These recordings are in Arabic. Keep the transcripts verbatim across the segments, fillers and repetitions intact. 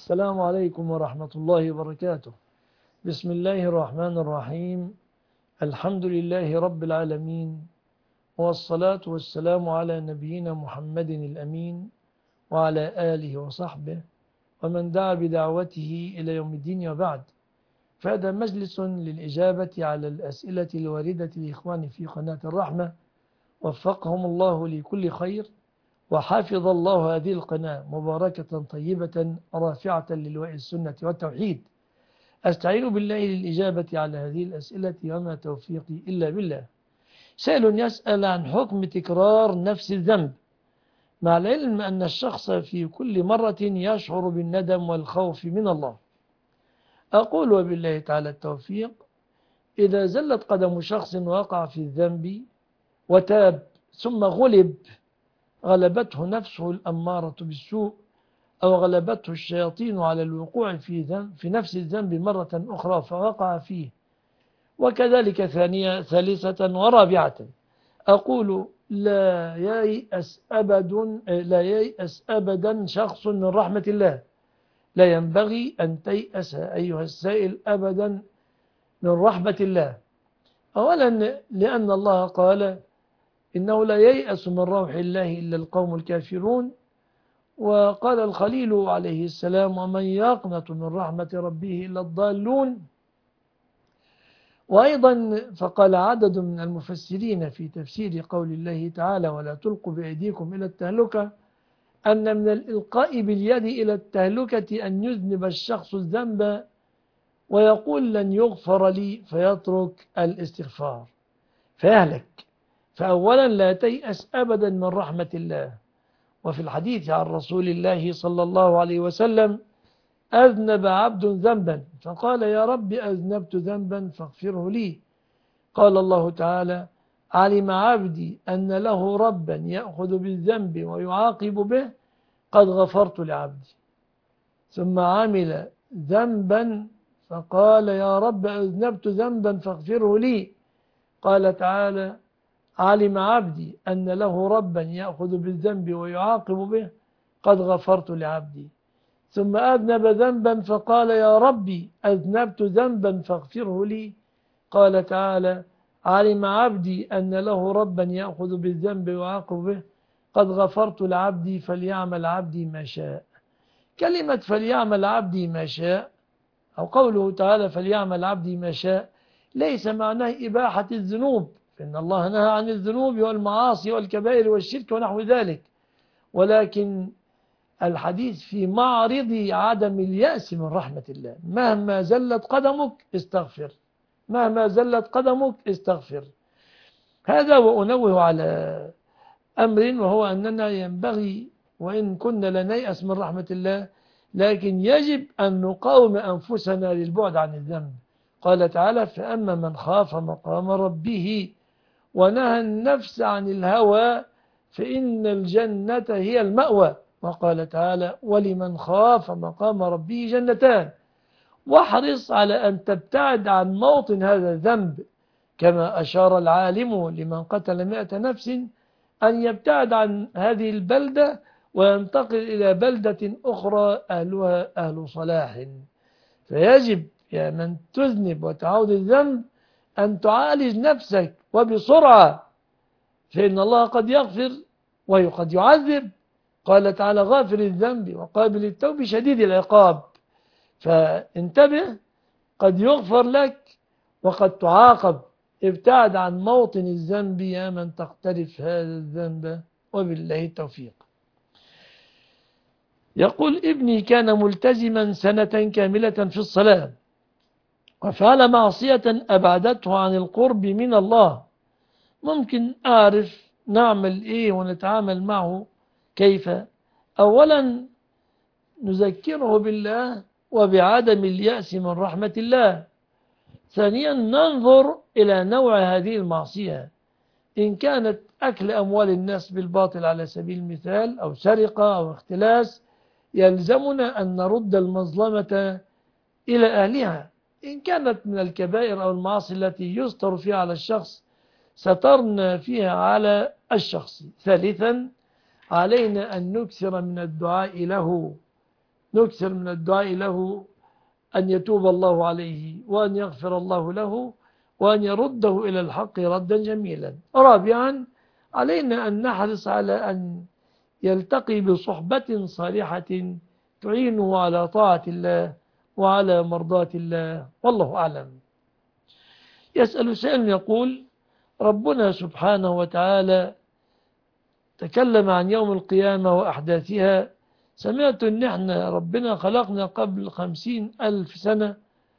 السلام عليكم ورحمة الله وبركاته. بسم الله الرحمن الرحيم. الحمد لله رب العالمين، والصلاة والسلام على نبينا محمد الأمين وعلى آله وصحبه ومن دعا بدعوته إلى يوم الدين، وبعد. فهذا مجلس للإجابة على الأسئلة الواردة لإخواني في قناة الرحمة، وفقهم الله لكل خير، وحافظ الله هذه القناة مباركة طيبة رافعة للواء السنة والتوحيد. أستعين بالله للإجابة على هذه الأسئلة، وما توفيقي إلا بالله. سائل يسأل عن حكم تكرار نفس الذنب، مع العلم أن الشخص في كل مرة يشعر بالندم والخوف من الله. أقول وبالله تعالى التوفيق: إذا زلت قدم شخص وقع في الذنب وتاب ثم غلب، غلبته نفسه الأمارة بالسوء، أو غلبته الشياطين على الوقوع في ذنب في نفس الذنب مرة أخرى فوقع فيه، وكذلك ثانية ثالثة ورابعة، أقول لا ييأس أبد لا ييأس أبدا شخص من رحمة الله. لا ينبغي أن تيأس أيها السائل أبدا من رحمة الله. أولا لأن الله قال: إنه لا ييأس من روح الله إلا القوم الكافرون. وقال الخليل عليه السلام: ومن يقنط من رحمة ربه إلا الضالون. وأيضا فقال عدد من المفسرين في تفسير قول الله تعالى: ولا تلقوا بأيديكم إلى التهلكة، أن من الإلقاء باليد إلى التهلكة أن يذنب الشخص الذنب ويقول لن يغفر لي، فيترك الاستغفار فيهلك. فأولا لا تيأس أبدا من رحمة الله. وفي الحديث عن رسول الله صلى الله عليه وسلم: أذنب عبد ذنبا فقال: يا رب أذنبت ذنبا فاغفره لي. قال الله تعالى: علم عبدي أن له ربا يأخذ بالذنب ويعاقب به، قد غفرت لعبدي. ثم عمل ذنبا فقال: يا رب أذنبت ذنبا فاغفره لي. قال تعالى: علم عبدي أن له ربا يأخذ بالذنب ويعاقب به، قد غفرت لعبدي. ثم أذنب ذنبا فقال: يا ربي أذنبت ذنبا فاغفره لي. قال تعالى: علم عبدي أن له ربا يأخذ بالذنب ويعاقب به، قد غفرت لعبدي فليعمل عبدي ما شاء. كلمة فليعمل عبدي ما شاء، أو قوله تعالى فليعمل عبدي ما شاء، ليس معناه إباحة الذنوب، فإن الله نهى عن الذنوب والمعاصي والكبائر والشرك ونحو ذلك، ولكن الحديث في معرض عدم اليأس من رحمة الله. مهما زلت قدمك استغفر، مهما زلت قدمك استغفر. هذا وأنوه على أمر، وهو أننا ينبغي وإن كنا لا نيأس من رحمة الله، لكن يجب أن نقاوم أنفسنا للبعد عن الذنب. قال تعالى: فأما من خاف مقام ربه ونهى النفس عن الهوى فإن الجنة هي المأوى. وقال تعالى: ولمن خاف مقام ربه جنتان. واحرص على أن تبتعد عن موطن هذا الذنب، كما أشار العالم لمن قتل مئة نفس أن يبتعد عن هذه البلدة وينتقل إلى بلدة أخرى أهلها أهل صلاح. فيجب يا من تذنب وتعود الذنب أن تعالج نفسك وبسرعة، فإن الله قد يغفر وقد يعذب. قال تعالى: غافر الذنب وقابل التوب شديد العقاب. فانتبه، قد يغفر لك وقد تعاقب. ابتعد عن موطن الذنب يا من تقترف هذا الذنب، وبالله التوفيق. يقول: ابني كان ملتزما سنة كاملة في الصلاة، وفعل معصية أبعدته عن القرب من الله. ممكن أعرف نعمل إيه ونتعامل معه كيف؟ أولا نذكره بالله وبعدم اليأس من رحمة الله. ثانيا ننظر إلى نوع هذه المعصية، إن كانت أكل أموال الناس بالباطل على سبيل المثال، أو سرقة أو اختلاس، يلزمنا أن نرد المظلمة إلى أهلها. إن كانت من الكبائر أو المعاصي التي يستر فيها على الشخص، سترنا فيها على الشخص. ثالثا علينا أن نكثر من الدعاء له، نكثر من الدعاء له أن يتوب الله عليه وأن يغفر الله له وأن يرده إلى الحق ردا جميلا. رابعا علينا أن نحرص على أن يلتقي بصحبة صالحة تعينه على طاعة الله وعلى مرضاة الله، والله أعلم. يسأل سائل يقول: ربنا سبحانه وتعالى تكلم عن يوم القيامة وأحداثها. سمعت أن احنا ربنا خلقنا قبل خمسين ألف سنة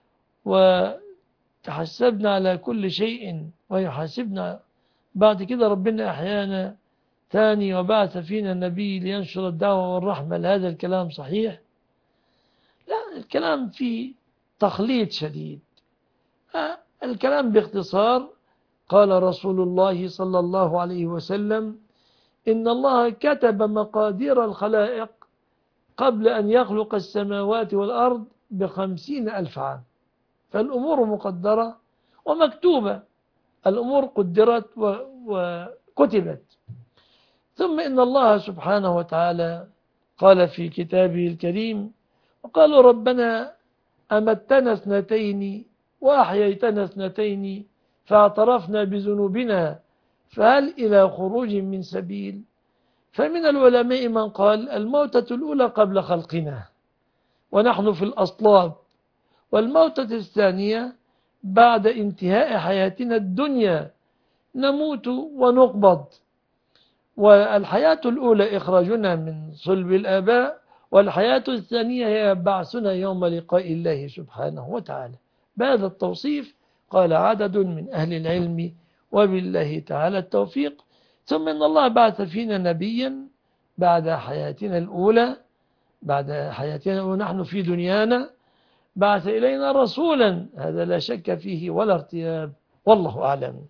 وتحسبنا على كل شيء ويحاسبنا، بعد كده ربنا أحيانا ثاني وبعث فينا النبي لينشر الدعوة والرحمة. هذا الكلام صحيح؟ لا، الكلام فيه تخليط شديد. الكلام باختصار: قال رسول الله صلى الله عليه وسلم: إن الله كتب مقادير الخلائق قبل أن يخلق السماوات والأرض بخمسين ألف عام، فالأمور مقدرة ومكتوبة، الأمور قدرت وكتبت. ثم إن الله سبحانه وتعالى قال في كتابه الكريم: وقالوا ربنا أمتنا اثنتين وأحييتنا اثنتين فاعترفنا بذنوبنا فهل إلى خروج من سبيل؟ فمن العلماء من قال: الموتة الأولى قبل خلقنا ونحن في الأصلاب، والموتة الثانية بعد انتهاء حياتنا الدنيا نموت ونقبض، والحياة الأولى إخراجنا من صلب الآباء، والحياة الثانية هي بعثنا يوم لقاء الله سبحانه وتعالى. بهذا التوصيف قال عدد من أهل العلم، وبالله تعالى التوفيق. ثم إن الله بعث فينا نبيا بعد حياتنا الأولى، بعد حياتنا ونحن في دنيانا بعث إلينا رسولا، هذا لا شك فيه ولا ارتياب، والله أعلم.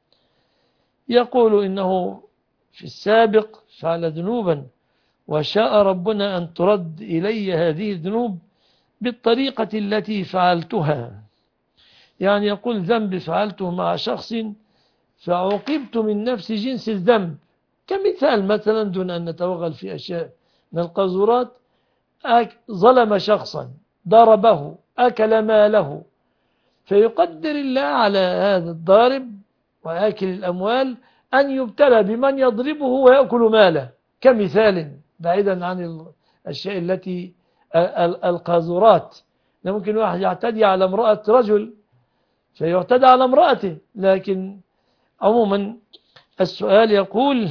يقول إنه في السابق فعل ذنوبا وشاء ربنا أن ترد إلي هذه الذنوب بالطريقة التي فعلتها. يعني يقول ذنب فعلته مع شخص فعوقبت من نفس جنس الذنب، كمثال مثلا دون أن نتوغل في أشياء من القذورات: ظلم شخصا، ضربه، أكل ماله، فيقدر الله على هذا الضارب وآكل الأموال أن يبتلى بمن يضربه ويأكل ماله، كمثال بعيدا عن الأشياء التي القاذورات. ممكن واحد يعتدي على امرأة رجل فيعتدى على امرأته. لكن عموما السؤال يقول: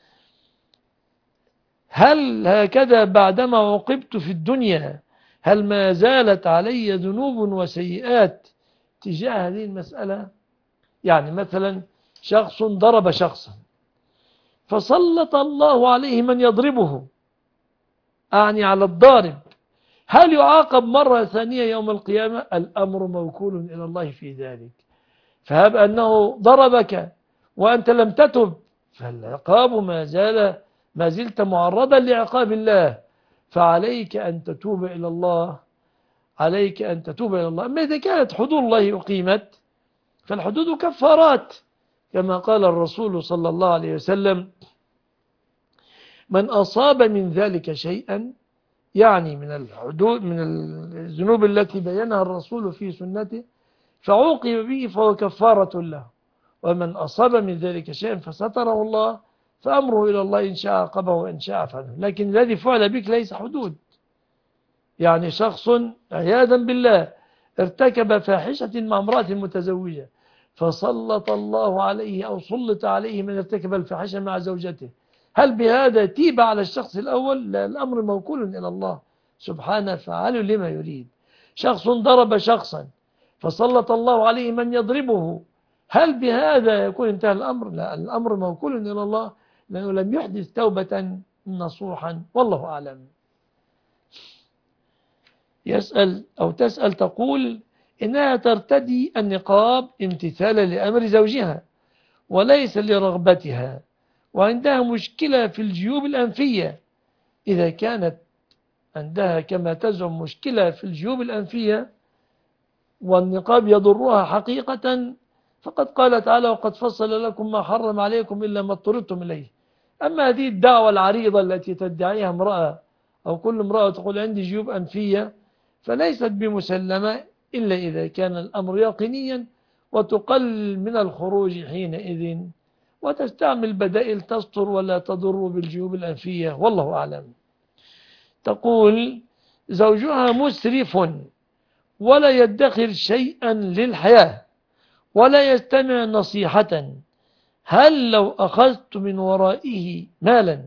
هل هكذا بعدما عوقبت في الدنيا هل ما زالت علي ذنوب وسيئات تجاه هذه المسألة؟ يعني مثلا شخص ضرب شخصا فسلط الله عليه من يضربه، أعني على الضارب، هل يعاقب مرة ثانية يوم القيامة؟ الأمر موكول إلى الله في ذلك. فهب أنه ضربك وأنت لم تتب فالعقاب ما زال ما زلت معرضا لعقاب الله، فعليك أن تتوب إلى الله، عليك أن تتوب إلى الله. أما إذا كانت حدود الله أقيمت فالحدود كفارات، كما قال الرسول صلى الله عليه وسلم: من أصاب من ذلك شيئا، يعني من الحدود من الذنوب التي بينها الرسول في سنته، فعوقب به فهو كفارة له، ومن أصاب من ذلك شيئا فستره الله فأمره إلى الله إن شاء عاقبه وإن شاء عفا عنه. لكن الذي فعل بك ليس حدود. يعني شخص عياذا بالله ارتكب فاحشة مع امرأة متزوجة فسلط الله عليه أو سلط عليه من ارتكب الفاحشة مع زوجته، هل بهذا تيب على الشخص الأول؟ لا، الأمر موكول إلى الله سبحانه فعال لما يريد. شخص ضرب شخصا فسلط الله عليه من يضربه، هل بهذا يكون انتهى الأمر؟ لا، الأمر موكول إلى الله لأنه لم يحدث توبة نصوحا، والله أعلم. يسأل أو تسأل تقول إنها ترتدي النقاب امتثالا لأمر زوجها وليس لرغبتها، وعندها مشكلة في الجيوب الأنفية. إذا كانت عندها كما تزعم مشكلة في الجيوب الأنفية والنقاب يضرها حقيقة، فقد قال تعالى: وقد فصل لكم ما حرم عليكم إلا ما اضطررتم إليه. أما هذه الدعوة العريضة التي تدعيها امرأة أو كل امرأة تقول عندي جيوب أنفية، فليست بمسلمة إلا إذا كان الأمر يقينيا، وتقلل من الخروج حينئذ، وتستعمل بدائل تستر ولا تضر بالجيوب الأنفية، والله أعلم. تقول زوجها مسرف ولا يدخر شيئا للحياة ولا يستمع نصيحة، هل لو أخذت من ورائه مالا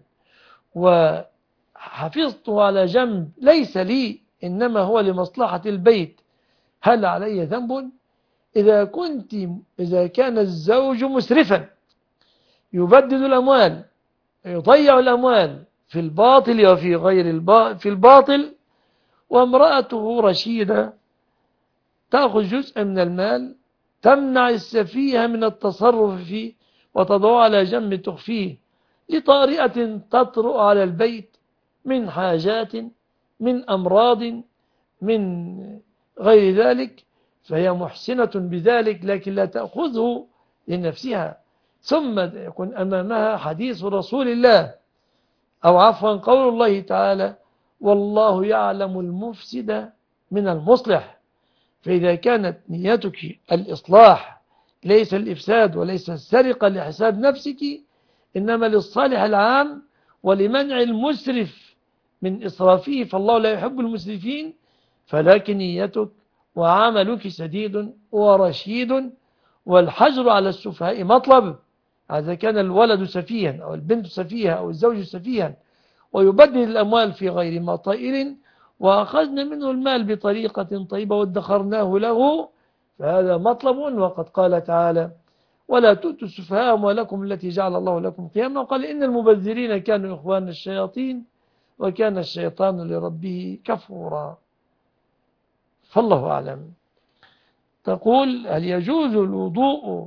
وحفظته على جنب ليس لي إنما هو لمصلحة البيت، هل علي ذنب؟ إذا كنت إذا كان الزوج مسرفا يبدد الأموال، يضيع الأموال في الباطل وفي غير الباطل في الباطل، وامرأته رشيدة تأخذ جزءا من المال، تمنع السفيه من التصرف فيه وتضع على جنب تخفيه لطارئة تطرأ على البيت من حاجات، من أمراض، من غير ذلك، فهي محسنة بذلك، لكن لا تأخذه لنفسها. ثم يكون أمامها حديث رسول الله، أو عفوا قول الله تعالى: والله يعلم المفسد من المصلح. فإذا كانت نيتك الإصلاح ليس الإفساد وليس السرقة لحساب نفسك، إنما للصالح العام ولمنع المسرف من إسرافه، فالله لا يحب المسرفين، فلكن نيتك وعملك سديد ورشيد. والحجر على السفهاء مطلب، إذا كان الولد سفيها أو البنت سفيها أو الزوج سفيها ويبدل الأموال في غير مطائل، وأخذنا منه المال بطريقة طيبة وادخرناه له، فهذا مطلب. وقد قال تعالى: ولا تؤتوا السفهاء أموالكم التي جعل الله لكم قياما، وقال: إن المبذرين كانوا إخوان الشياطين وكان الشيطان لربه كفورا. فالله أعلم. تقول: هل يجوز الوضوء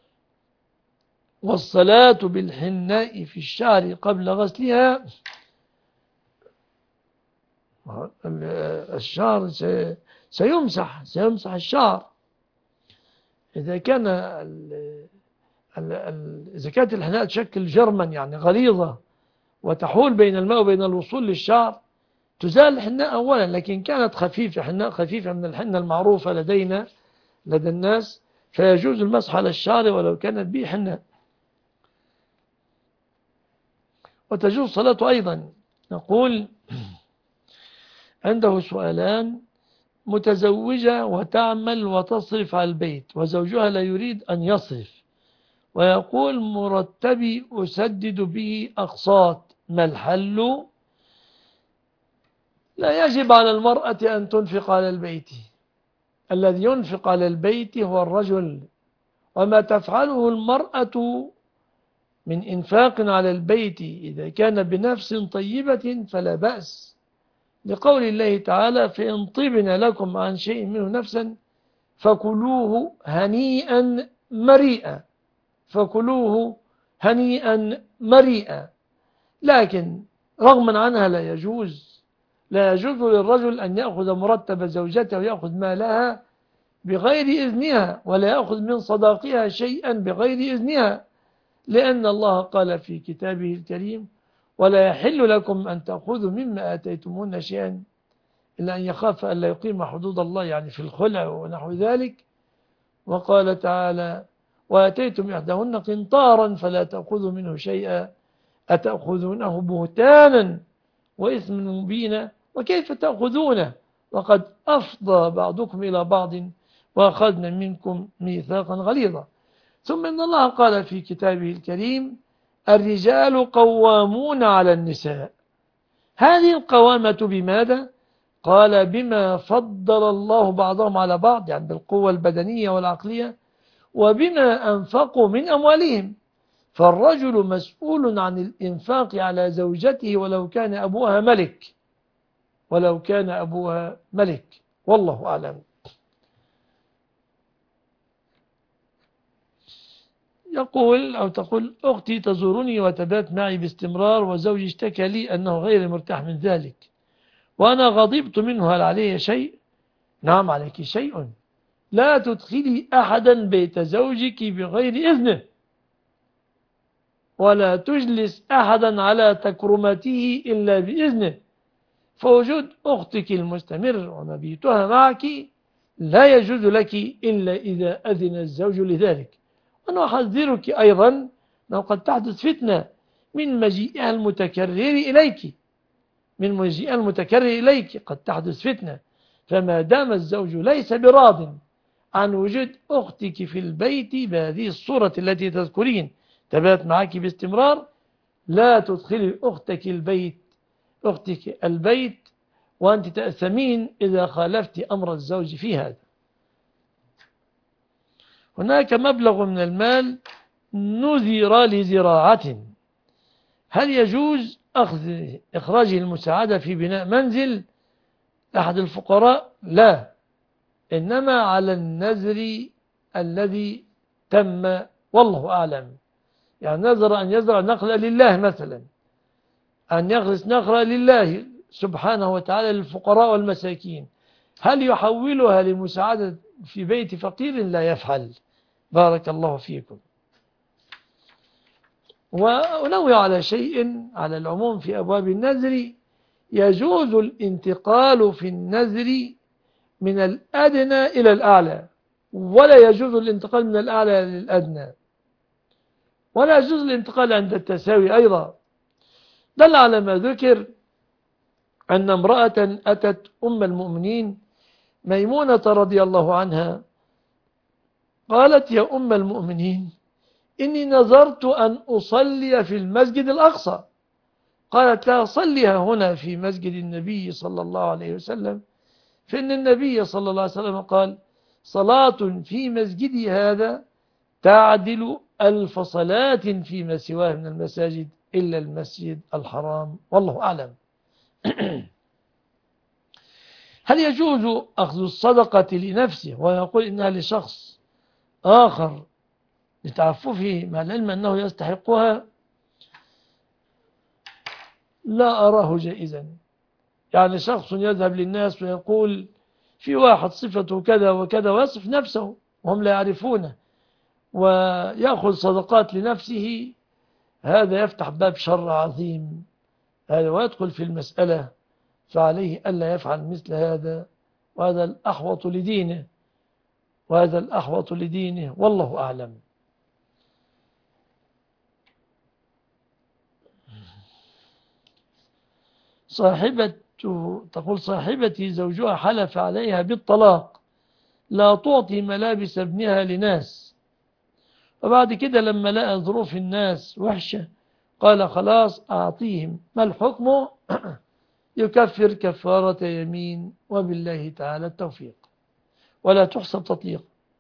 والصلاة بالحناء في الشعر قبل غسلها؟ الشعر سيمسح سيمسح الشعر إذا كان إذا كانت الحناء تشكل جرما يعني غليظة وتحول بين الماء وبين الوصول للشعر، تزال الحناء أولا. لكن كانت خفيفة، حناء خفيفة من الحنة المعروفة لدينا لدى الناس، فيجوز المسح على الشعر ولو كانت به حناء. وتجوز صلاته أيضا. نقول: عنده سؤالان: متزوجة وتعمل وتصرف على البيت، وزوجها لا يريد أن يصرف، ويقول: مرتبي أسدد به أقساط، ما الحل؟ لا يجب على المرأة أن تنفق على البيت، الذي ينفق على البيت هو الرجل، وما تفعله المرأة من إنفاق على البيت إذا كان بنفس طيبة فلا بأس، لقول الله تعالى: فإن طبن لكم عن شيء منه نفسا فكلوه هنيئا مريئا، فكلوه هنيئا مريئا. لكن رغما عنها لا يجوز لا يجوز للرجل أن يأخذ مرتب زوجته ويأخذ مالها بغير إذنها، ولا يأخذ من صداقها شيئا بغير إذنها، لأن الله قال في كتابه الكريم: ولا يحل لكم أن تأخذوا مما آتيتمون شيئا إلا أن يخاف أن لا يقيم حدود الله، يعني في الخلع ونحو ذلك. وقال تعالى: وآتيتم إحداهن قنطارا فلا تأخذوا منه شيئا أتأخذونه بهتانا وإثما مبينا وكيف تأخذونه وقد أفضى بعضكم إلى بعض وأخذنا منكم ميثاقا غليظا. ثم إن الله قال في كتابه الكريم: الرجال قوامون على النساء. هذه القوامة بماذا؟ قال: بما فضل الله بعضهم على بعض، يعني بالقوة البدنية والعقلية، وبما أنفقوا من أموالهم. فالرجل مسؤول عن الإنفاق على زوجته ولو كان أبوها ملك ولو كان أبوها ملك والله أعلم. يقول أو تقول: أختي تزورني وتبات معي باستمرار، وزوجي اشتكى لي أنه غير مرتاح من ذلك، وأنا غضبت منه، هل علي شيء؟ نعم عليك شيء. لا تدخلي أحدا بيت زوجك بغير إذنه، ولا تجلس أحدا على تكرمته إلا بإذنه، فوجود أختك المستمر ومبيتها معك لا يجوز لك إلا إذا أذن الزوج لذلك. وأنا أحذرك أيضا أنه قد تحدث فتنة من مجيئها المتكرر إليك من مجيئها المتكرر إليك قد تحدث فتنة. فما دام الزوج ليس براض عن وجود أختك في البيت بهذه الصورة التي تذكرين تبات معك باستمرار، لا تدخلي أختك البيت أختك البيت وأنت تأثمين إذا خالفت أمر الزوج في هذا. هناك مبلغ من المال نذر لزراعة، هل يجوز أخذ إخراج المساعدة في بناء منزل أحد الفقراء؟ لا، إنما على النذر الذي تم والله أعلم. يعني نذر أن يزرع نخلة لله مثلا، أن يغرس نخلة لله سبحانه وتعالى للفقراء والمساكين، هل يحولها لمساعدة في بيت فقير؟ لا يفعل. بارك الله فيكم. ونوع على شيء على العموم في أبواب النذر، يجوز الانتقال في النذر من الأدنى إلى الأعلى، ولا يجوز الانتقال من الأعلى للأدنى، ولا يجوز الانتقال عند التساوي أيضا. دل على ما ذكر أن امرأة أتت أم المؤمنين ميمونة رضي الله عنها قالت: يا أم المؤمنين، إني نظرت أن أصلي في المسجد الأقصى. قالت لها: صليها هنا في مسجد النبي صلى الله عليه وسلم، فإن النبي صلى الله عليه وسلم قال: صلاة في مسجدي هذا تعدل ألف صلاة فيما سواه من المساجد إلا المسجد الحرام، والله أعلم. هل يجوز أخذ الصدقة لنفسه ويقول إنها لشخص آخر لتعففه مع العلم أنه يستحقها؟ لا أراه جائزا. يعني شخص يذهب للناس ويقول في واحد صفته كذا وكذا ويصف نفسه وهم لا يعرفونه ويأخذ صدقات لنفسه، هذا يفتح باب شر عظيم هذا ويدخل في المسألة، فعليه ألا يفعل مثل هذا، وهذا الأحوط لدينه وهذا الأحوط لدينه والله أعلم. صاحبة تقول: صاحبتي زوجها حلف عليها بالطلاق، لا تعطي ملابس ابنها لناس، وبعد كده لما لقى ظروف الناس وحشة قال خلاص أعطيهم، ما الحكم؟ يكفر كفارة يمين، وبالله تعالى التوفيق، ولا تحسب تطليق.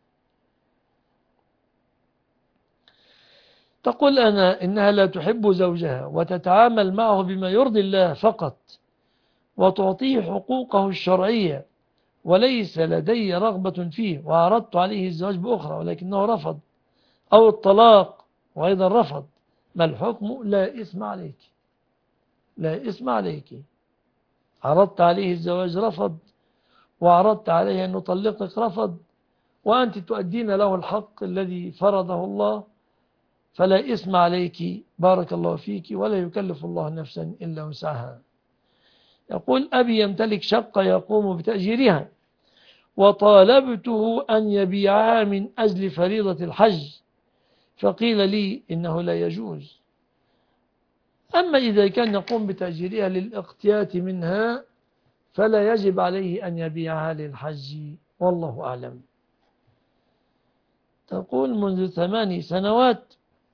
تقول أنا إنها لا تحب زوجها وتتعامل معه بما يرضي الله فقط وتعطيه حقوقه الشرعية، وليس لدي رغبة فيه، وعرضت عليه الزواج بأخرى ولكنه رفض، أو الطلاق وأيضا رفض، ما الحكم؟ لا إثم عليك، لا إثم عليك. عرضت عليه الزواج رفض، وعرضت عليه أن نطلقك رفض، وأنت تؤدين له الحق الذي فرضه الله، فلا إثم عليك. بارك الله فيك، ولا يكلف الله نفسا إلا وسعها. يقول: أبي يمتلك شقة يقوم بتأجيرها، وطالبته أن يبيعها من أجل فريضة الحج، فقيل لي إنه لا يجوز. أما إذا كان يقوم بتأجيرها للاقتيات منها فلا يجب عليه أن يبيعها للحج، والله أعلم. تقول: منذ ثماني سنوات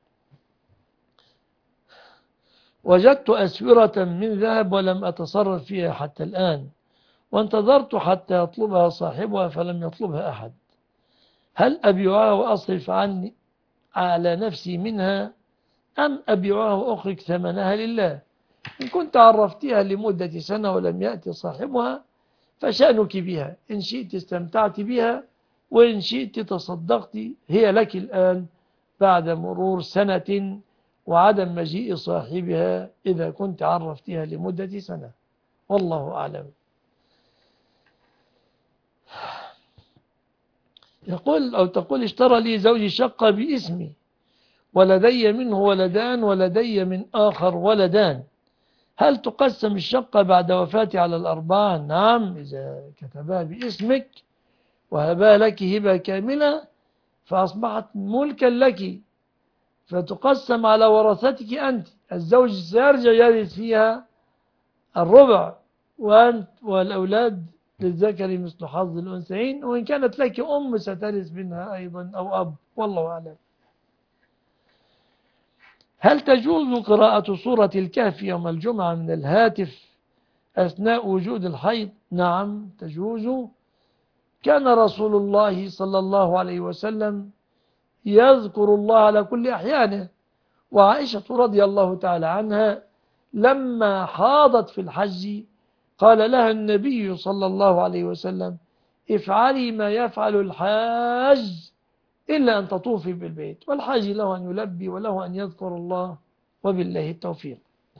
وجدت أسورة من ذهب ولم أتصرف فيها حتى الآن، وانتظرت حتى يطلبها صاحبها فلم يطلبها أحد، هل أبيعها وأصرف عني على نفسي منها، أم أبيعها وأخرج ثمنها لله؟ إن كنت عرفتها لمدة سنة ولم يأتي صاحبها فشأنك بها، إن شئت استمتعت بها، وإن شئت تصدقت، هي لك الآن بعد مرور سنة وعدم مجيء صاحبها إذا كنت عرفتها لمدة سنة، والله أعلم. يقول أو تقول: اشترى لي زوجي شقة باسمي ولدي منه ولدان ولدي من آخر ولدان، هل تقسم الشقة بعد وفاتي على الأربعة؟ نعم، إذا كتبها باسمك وهبها لك هبة كاملة فأصبحت ملكا لك، فتقسم على ورثتك أنت. الزوج سيرجع يرث فيها الربع، وأنت والأولاد للذكر مثل حظ الأنثيين، وإن كانت لك أم سترث منها أيضا أو أب، والله أعلم. هل تجوز قراءة سورة الكهف يوم الجمعة من الهاتف أثناء وجود الحيض؟ نعم تجوز. كان رسول الله صلى الله عليه وسلم يذكر الله على كل أحيانه، وعائشة رضي الله تعالى عنها لما حاضت في الحج قال لها النبي صلى الله عليه وسلم: افعلي ما يفعل الحاج إلا أن تطوفي بالبيت. والحاج له أن يلبي وله أن يذكر الله، وبالله التوفيق.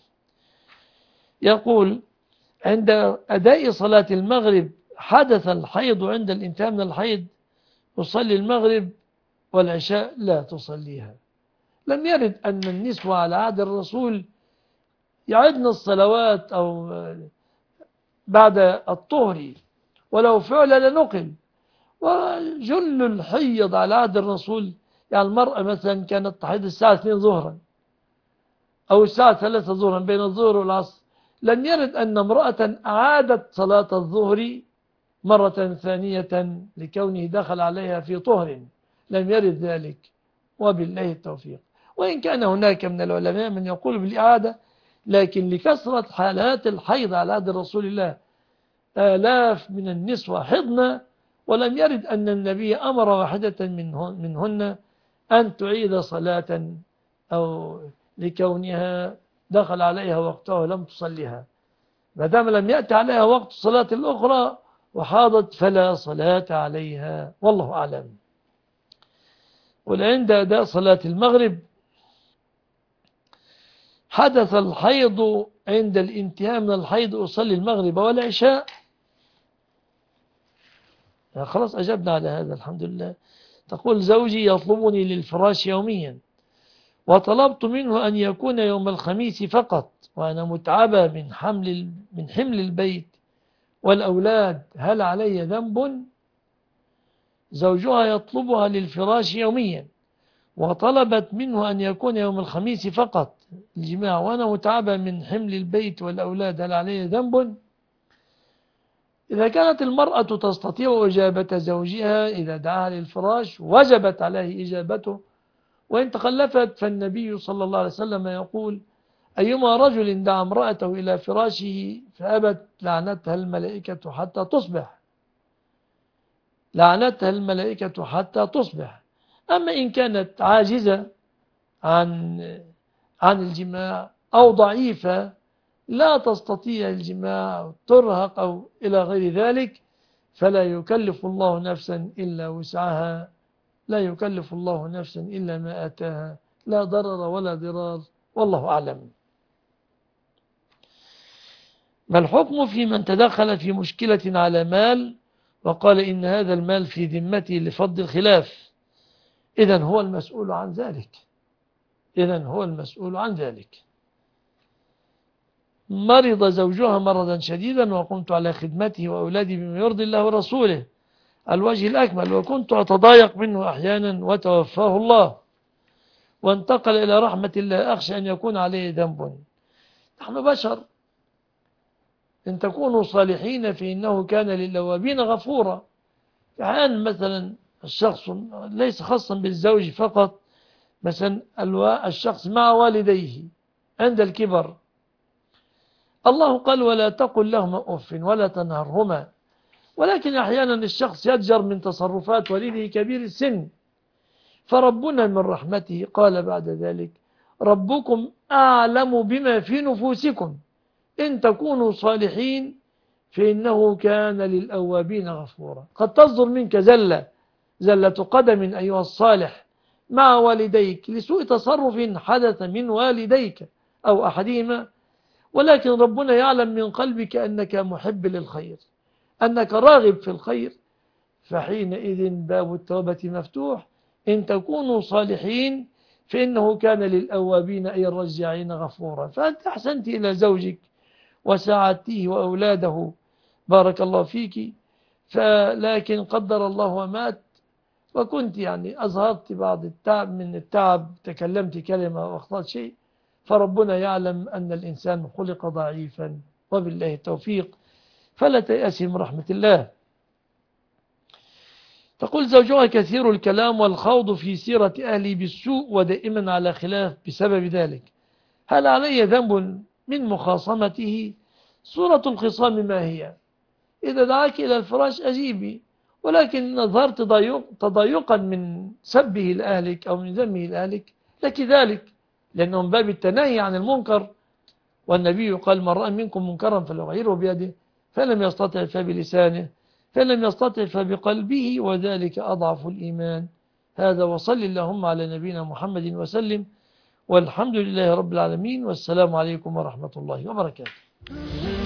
يقول: عند أداء صلاة المغرب حدث الحيض، عند الانتهاء من الحيض تصلي المغرب والعشاء لا تصليها. لم يرد أن النسوة على عهد الرسول يعدن الصلوات أو بعد الطهر، ولو فعل لنقل. وجل الحيض على عهد الرسول، يعني المرأة مثلا كانت تحيض الساعة اثنين ظهرا أو الساعة ثلاثة ظهرا بين الظهر والعصر، لم يرد أن امرأة أعادت صلاة الظهر مرة ثانية لكونه دخل عليها في طهر، لم يرد ذلك، وبالله التوفيق. وإن كان هناك من العلماء من يقول بالإعادة، لكن لكثرة حالات الحيض على عهد رسول الله آلاف من النسوة حضن، ولم يرد أن النبي أمر واحدة منهن أن تعيد صلاة أو لكونها دخل عليها وقتها ولم تصليها. ما دام لم يأتي عليها وقت الصلاة الأخرى وحاضت فلا صلاة عليها، والله أعلم. وعند أداء صلاة المغرب حدث الحيض، عند الانتهاء من الحيض أصلي المغرب والعشاء؟ خلاص أجبنا على هذا الحمد لله. تقول: زوجي يطلبني للفراش يوميا، وطلبت منه أن يكون يوم الخميس فقط، وأنا متعبة من حمل من حمل البيت والأولاد، هل علي ذنب؟ زوجها يطلبها للفراش يوميا وطلبت منه أن يكون يوم الخميس فقط الجماع، وأنا متعبة من حمل البيت والأولاد، هل علي ذنب؟ إذا كانت المرأة تستطيع إجابة زوجها إذا دعاها للفراش وجبت عليه إجابته، وإن تخلفت فالنبي صلى الله عليه وسلم يقول: أيما رجل دعا امرأته إلى فراشه فأبت لعنتها الملائكة حتى تصبح، لعنتها الملائكة حتى تصبح. أما إن كانت عاجزة عن عن الجماع أو ضعيفة لا تستطيع الجماع أو ترهق أو إلى غير ذلك، فلا يكلف الله نفسا إلا وسعها، لا يكلف الله نفسا إلا ما آتاها، لا ضرر ولا ضرار، والله أعلم. ما الحكم في من تدخل في مشكلة على مال وقال إن هذا المال في ذمته لفض الخلاف؟ إذن هو المسؤول عن ذلك، إذن هو المسؤول عن ذلك. مرض زوجها مرضا شديدا وقمت على خدمته وأولادي بما يرضي الله ورسوله الوجه الأكمل، وكنت أتضايق منه أحيانا وتوفاه الله وانتقل إلى رحمة الله، أخشى أن يكون عليه ذنب. نحن بشر، إن تكونوا صالحين فإنه كان للأوابين غفورا. أحيانا مثلا الشخص ليس خاصا بالزوج فقط، مثلا الشخص مع والديه عند الكبر، الله قال: ولا تقل لهما أف ولا تنهرهما، ولكن أحيانا الشخص يتجر من تصرفات والده كبير السن، فربنا من رحمته قال بعد ذلك: ربكم أعلم بما في نفوسكم إن تكونوا صالحين فإنه كان للأوابين غفورا. قد تصدر منك زلة زلة قدم أيها الصالح مع والديك لسوء تصرف حدث من والديك أو أحدهما، ولكن ربنا يعلم من قلبك أنك محب للخير، أنك راغب في الخير، فحينئذ باب التوبة مفتوح. إن تكونوا صالحين فإنه كان للأوابين أي الرجاعين غفورا. فأنت أحسنت إلى زوجك وساعدتيه وأولاده، بارك الله فيك، فلكن قدر الله ومات، وكنت يعني أظهرت بعض التعب من التعب، تكلمت كلمة واخطأت شيء، فربنا يعلم أن الإنسان خلق ضعيفا، وبالله التوفيق، فلا تيأسي من رحمة الله. تقول زوجها كثير الكلام والخوض في سيرة أهلي بالسوء ودائما على خلاف بسبب ذلك، هل علي ذنب من مخاصمته؟ صورة الخصام ما هي؟ إذا دعاك إلى الفراش أجيبي، ولكن نظهر تضايق تضايقا من سبه لأهلك أو من ذمه لأهلك لك ذلك، لأنه من باب التناهي عن المنكر، والنبي قال من رأى منكم منكرا فليغيره بيده، فلم يستطع فبلسانه، فلم يستطع فبقلبه، وذلك أضعف الإيمان. هذا، وصل اللهم على نبينا محمد وسلم، والحمد لله رب العالمين، والسلام عليكم ورحمة الله وبركاته.